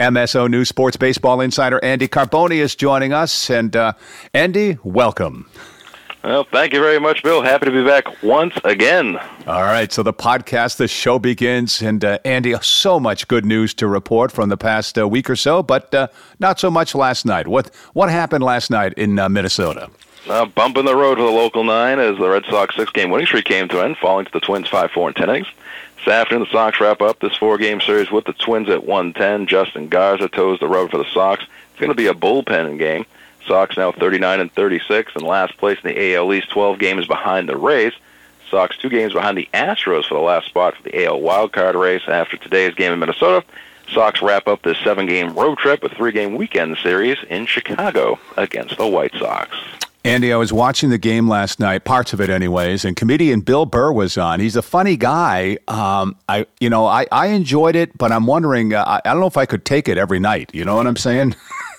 MSO News Sports Baseball Insider Andy Carboni is joining us. And Andy, welcome. Well, thank you very much, Bill. Happy to be back once again. All right, so the podcast, the show begins. And Andy, so much good news to report from the past week or so, but not so much last night. What happened last night in Minnesota? Bump in the road for the local 9 as the Red Sox 6-game winning streak came to an end, falling to the Twins 5-4 in 10 innings. This afternoon, the Sox wrap up this 4-game series with the Twins at 110. Justin Garza toes the road for the Sox. It's going to be a bullpen game. Sox now 39-36, and last place in the AL East, 12 games behind the Rays. Sox 2 games behind the Astros for the last spot for the AL wildcard race. After today's game in Minnesota, Sox wrap up this 7-game road trip with 3-game weekend series in Chicago against the White Sox. Andy, I was watching the game last night, parts of it anyways, and comedian Bill Burr was on. He's a funny guy. I enjoyed it, but I'm wondering, I don't know if I could take it every night. You know what I'm saying?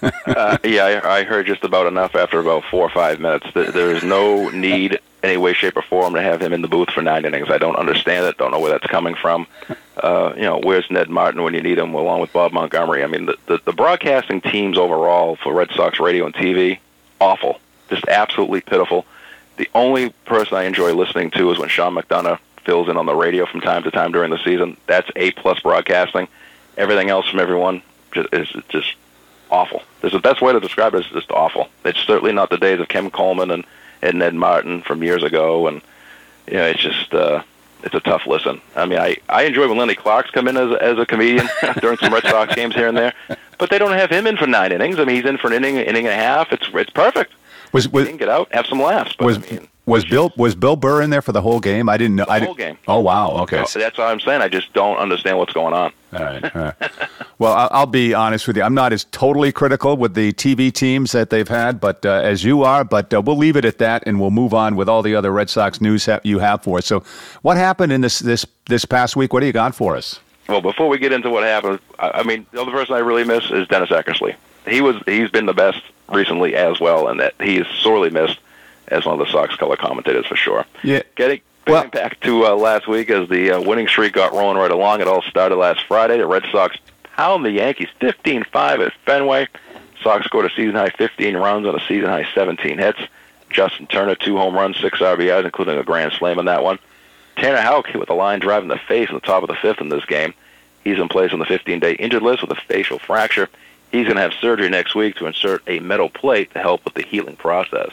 Yeah, I heard just about enough after about 4 or 5 minutes. There is no need, any way, shape, or form, to have him in the booth for 9 innings. I don't understand it. Don't know where that's coming from. Where's Ned Martin when you need him, along with Bob Montgomery? I mean, the broadcasting teams overall for Red Sox radio and TV, awful. Just absolutely pitiful. The only person I enjoy listening to is when Sean McDonough fills in on the radio from time to time during the season. That's A-plus broadcasting. Everything else from everyone is just awful. There's the best way to describe it is just awful. It's certainly not the days of Ken Coleman and Ned Martin from years ago, and it's just it's a tough listen. I mean, I enjoy when Lenny Clark's come in as a comedian during some Red Sox games here and there, but they don't have him in for 9 innings. I mean, he's in for an inning and a half. It's perfect. He can get out, have some laughs. But was Bill Burr in there for the whole game? I didn't know. The whole game. Oh, wow. Okay. So that's all I'm saying. I just don't understand what's going on. All right. Well, I'll be honest with you. I'm not as totally critical with the TV teams that they've had, but as you are. But we'll leave it at that, and we'll move on with all the other Red Sox news you have for us. So, what happened in this past week? What do you got for us? Well, before we get into what happened, I mean, the other person I really miss is Dennis Eckersley. He's been the best recently as well, and that he is sorely missed as one of the Sox color commentators for sure. Yeah. Getting back to last week as the winning streak got rolling right along, it all started last Friday. The Red Sox pound the Yankees 15-5 at Fenway. Sox scored a season-high 15 runs on a season-high 17 hits. Justin Turner, 2 home runs, 6 RBIs, including a grand slam in that one. Tanner Houck hit with a line drive in the face in the top of the 5th in this game. He's in place on the 15-day injured list with a facial fracture. He's going to have surgery next week to insert a metal plate to help with the healing process.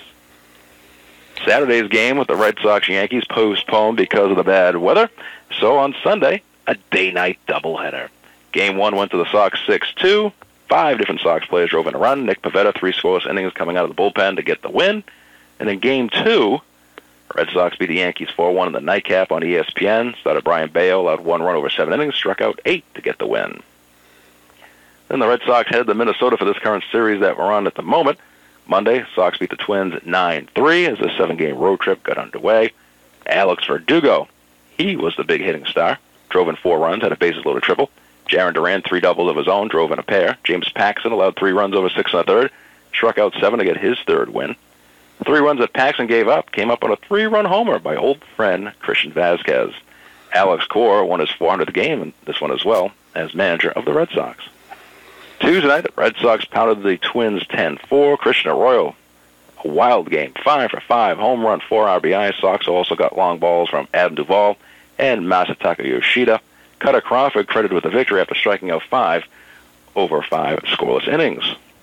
Saturday's game with the Red Sox-Yankees postponed because of the bad weather. So on Sunday, a day-night doubleheader. Game 1 went to the Sox 6-2. 5 different Sox players drove in a run. Nick Pivetta, 3 scoreless innings coming out of the bullpen to get the win. And in Game 2, Red Sox beat the Yankees 4-1 in the nightcap on ESPN. Starter Brian Bayo allowed 1 run over 7 innings, struck out 8 to get the win. Then the Red Sox headed to Minnesota for this current series that we're on at the moment. Monday, Sox beat the Twins 9-3 as the 7-game road trip got underway. Alex Verdugo, he was the big hitting star. Drove in 4 runs, had a bases-loaded triple. Jarren Duran, 3 doubles of his own, drove in a pair. James Paxton allowed 3 runs over 6 1/3, struck out 7 to get his 3rd win. The 3 runs that Paxton gave up came up on a 3-run homer by old friend Christian Vazquez. Alex Cora won his 400th game in this one as well as manager of the Red Sox. Tuesday night, the Red Sox pounded the Twins 10-4. Christian Arroyo, a wild game, 5 for 5, home run, 4 RBI. Sox also got long balls from Adam Duvall and Masataka Yoshida. Cutter Crawford credited with the victory after striking out 5 over 5 scoreless innings.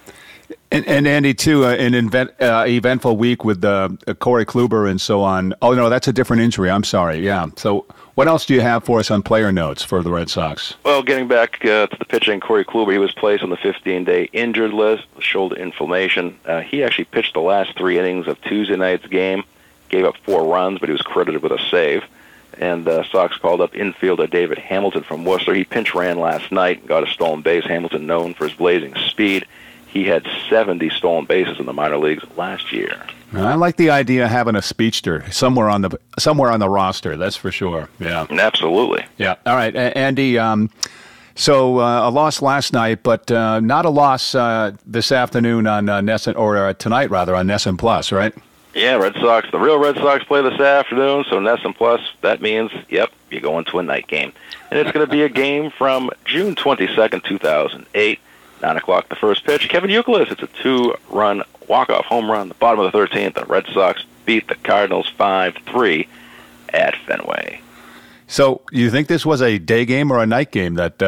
And Andy, too, an eventful week with Corey Kluber and so on. Oh, no, that's a different injury. I'm sorry. Yeah. So what else do you have for us on player notes for the Red Sox? Well, getting back to the pitching, Corey Kluber, he was placed on the 15-day injured list with shoulder inflammation. He actually pitched the last 3 innings of Tuesday night's game, gave up 4 runs, but he was credited with a save. And Sox called up infielder David Hamilton from Worcester. He pinch ran last night and got a stolen base. Hamilton, known for his blazing speed. He had 70 stolen bases in the minor leagues last year. I like the idea of having a speedster somewhere on the roster. That's for sure. Yeah, absolutely. Yeah. All right, Andy. So a loss last night, but not a loss this afternoon on NESN, or tonight rather on NESN Plus, right? Yeah, Red Sox. The real Red Sox play this afternoon, so NESN Plus. That means, yep, you're going to a night game, and it's going to be a game from June 22nd, 2008. 9 o'clock, the first pitch. Kevin Youkilis, it's a 2-run walk-off home run. The bottom of the 13th, the Red Sox beat the Cardinals 5-3 at Fenway. So, you think this was a day game or a night game that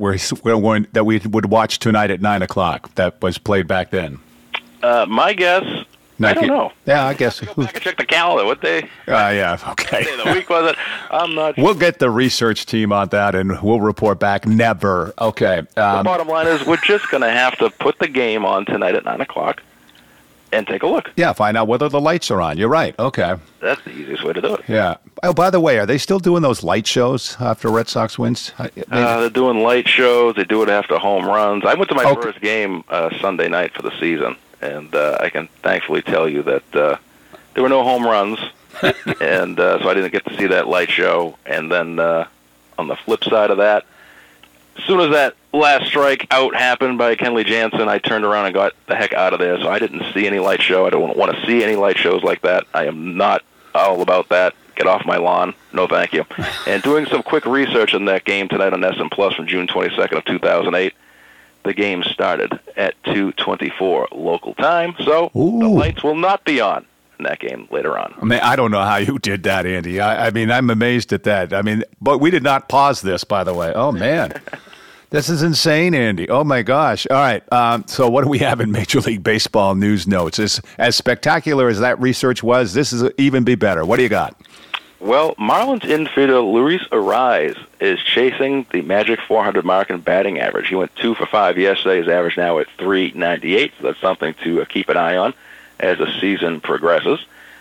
we would watch tonight at 9 o'clock? That was played back then. My guess, I don't know. Yeah, I guess. Go back and check the calendar. What day? Yeah, okay. What day of the week was it? I'm not sure. We'll get the research team on that, and we'll report back. Never. Okay. The bottom line is we're just going to have to put the game on tonight at 9 o'clock and take a look. Yeah, find out whether the lights are on. You're right. Okay. That's the easiest way to do it. Yeah. Oh, by the way, are they still doing those light shows after Red Sox wins? They're doing light shows. They do it after home runs. I went to my first game Sunday night for the season, and I can thankfully tell you that there were no home runs, and so I didn't get to see that light show. And then on the flip side of that, as soon as that last strike out happened by Kenley Jansen, I turned around and got the heck out of there, so I didn't see any light show. I don't want to see any light shows like that. I am not all about that. Get off my lawn. No, thank you. And doing some quick research on that game tonight on SN Plus from June 22nd of 2008, the game started at 2:24 local time, so the lights will not be on in that game later on. I mean, I don't know how you did that, Andy. I mean, I'm amazed at that. I mean, but we did not pause this, by the way. Oh, man. This is insane, Andy. Oh, my gosh. All right. So what do we have in Major League Baseball news notes? As spectacular as that research was, this is even be better. What do you got? Well, Marlins infielder Luis Arraez is chasing the magic 400 mark in batting average. He went 2 for 5 yesterday. His average now at .398, so that's something to keep an eye on as the season progresses.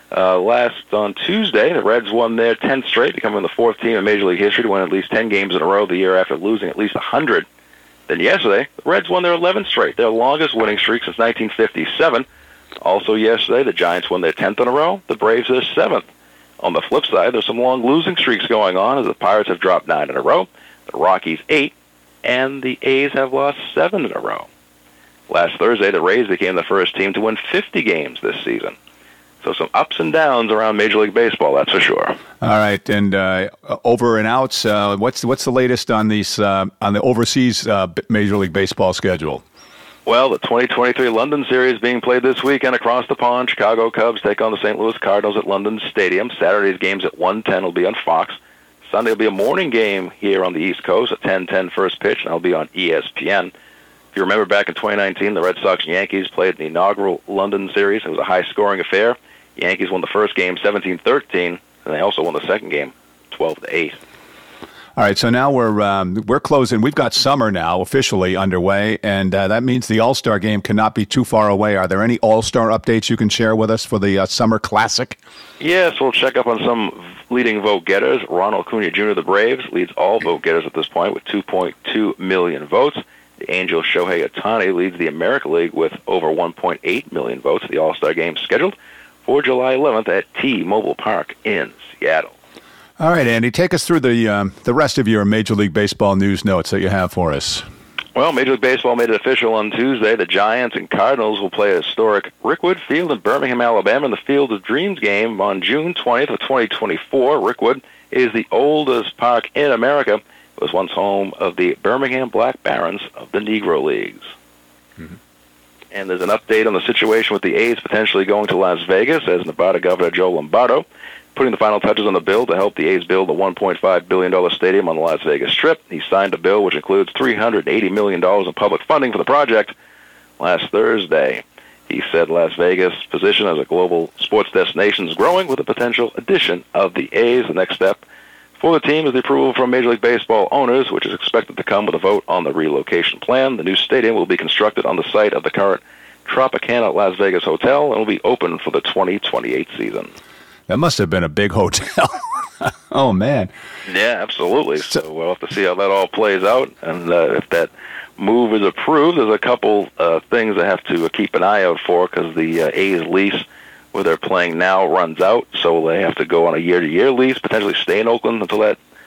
Last on Tuesday, the Reds won their 10th straight, becoming the 4th team in Major League history to win at least 10 games in a row the year after losing at least 100. Then yesterday, the Reds won their 11th straight, their longest winning streak since 1957. Also yesterday, the Giants won their 10th in a row, the Braves their 7th. On the flip side, there's some long losing streaks going on as the Pirates have dropped 9 in a row, the Rockies 8, and the A's have lost 7 in a row. Last Thursday, the Rays became the first team to win 50 games this season. So some ups and downs around Major League Baseball, that's for sure. All right, and over and outs. What's the latest on these on the overseas Major League Baseball schedule? Well, the 2023 London Series being played this weekend across the pond. Chicago Cubs take on the St. Louis Cardinals at London Stadium. Saturday's games at 1:10 will be on Fox. Sunday will be a morning game here on the East Coast at 10:10 first pitch, and that'll be on ESPN. If you remember back in 2019, the Red Sox and Yankees played the inaugural London Series. It was a high-scoring affair. The Yankees won the first game 17-13, and they also won the second game 12-8. All right, so now we're closing. We've got summer now officially underway, and that means the All-Star game cannot be too far away. Are there any All-Star updates you can share with us for the Summer Classic? Yes, we'll check up on some leading vote getters. Ronald Acuna Jr. of the Braves leads all vote getters at this point with 2.2 million votes. The Angel Shohei Ohtani leads the American League with over 1.8 million votes. The All-Star game is scheduled for July 11th at T-Mobile Park in Seattle. All right, Andy, take us through the rest of your Major League Baseball news notes that you have for us. Well, Major League Baseball made it official on Tuesday. The Giants and Cardinals will play a historic Rickwood Field in Birmingham, Alabama, in the Field of Dreams game on June 20th of 2024. Rickwood is the oldest park in America. It was once home of the Birmingham Black Barons of the Negro Leagues. Mm-hmm. And there's an update on the situation with the A's potentially going to Las Vegas, as Nevada Governor Joe Lombardo putting the final touches on the bill to help the A's build a $1.5 billion stadium on the Las Vegas Strip. He signed a bill which includes $380 million in public funding for the project last Thursday. He said Las Vegas' position as a global sports destination is growing with the potential addition of the A's. The next step for the team is the approval from Major League Baseball owners, which is expected to come with a vote on the relocation plan. The new stadium will be constructed on the site of the current Tropicana Las Vegas Hotel and will be open for the 2028 season. That must have been a big hotel. Oh, man. Yeah, absolutely. So we'll have to see how that all plays out. And if that move is approved, there's a couple things I have to keep an eye out for because the A's lease where they're playing now runs out. So they have to go on a year-to-year lease, potentially stay in Oakland until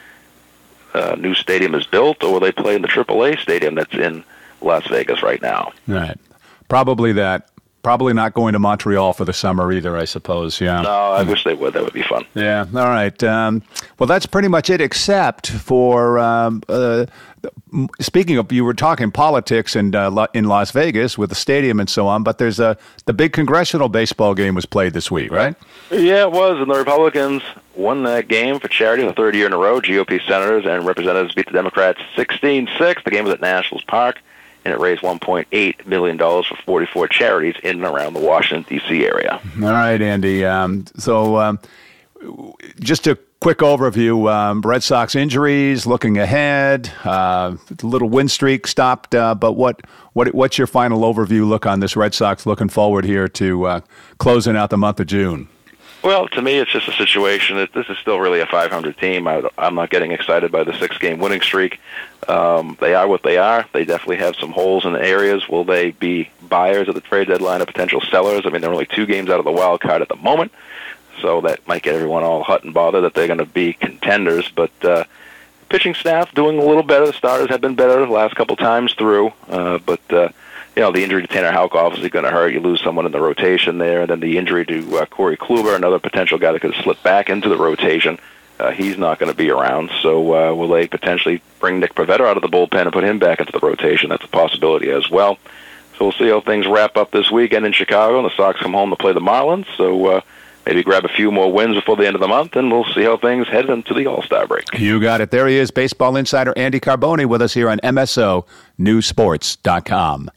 that new stadium is built, or will they play in the AAA stadium that's in Las Vegas right now? Right. Probably that Probably not going to Montreal for the summer either, I suppose. Yeah. No, I wish they would. That would be fun. Yeah. All right. Well, that's pretty much it, except for speaking of, you were talking politics and in Las Vegas with the stadium and so on. But there's the big congressional baseball game was played this week, right? Yeah, it was, and the Republicans won that game for charity the third year in a row. GOP senators and representatives beat the Democrats 16-6. The game was at Nationals Park, and it raised $1.8 million for 44 charities in and around the Washington, D.C. area. All right, Andy. So just a quick overview. Red Sox injuries, looking ahead, the little win streak stopped, but what's your final overview look on this Red Sox looking forward here to closing out the month of June? Well, to me, it's just a situation that this is still really a 500 team. I'm not getting excited by the 6-game winning streak. They are what they are. They definitely have some holes in the areas. Will they be buyers at the trade deadline or potential sellers? I mean, they're only 2 games out of the wild card at the moment, so that might get everyone all hot and bothered that they're going to be contenders. But pitching staff doing a little better. The starters have been better the last couple times through, but the injury to Tanner Houck obviously going to hurt. You lose someone in the rotation there, and then the injury to Corey Kluber, another potential guy that could slip back into the rotation. He's not going to be around. So will they potentially bring Nick Pivetta out of the bullpen and put him back into the rotation? That's a possibility as well. So we'll see how things wrap up this weekend in Chicago, and the Sox come home to play the Marlins. So maybe grab a few more wins before the end of the month, and we'll see how things head into the All-Star break. You got it. There he is, baseball insider Andy Carboni with us here on MSO Newsports.com.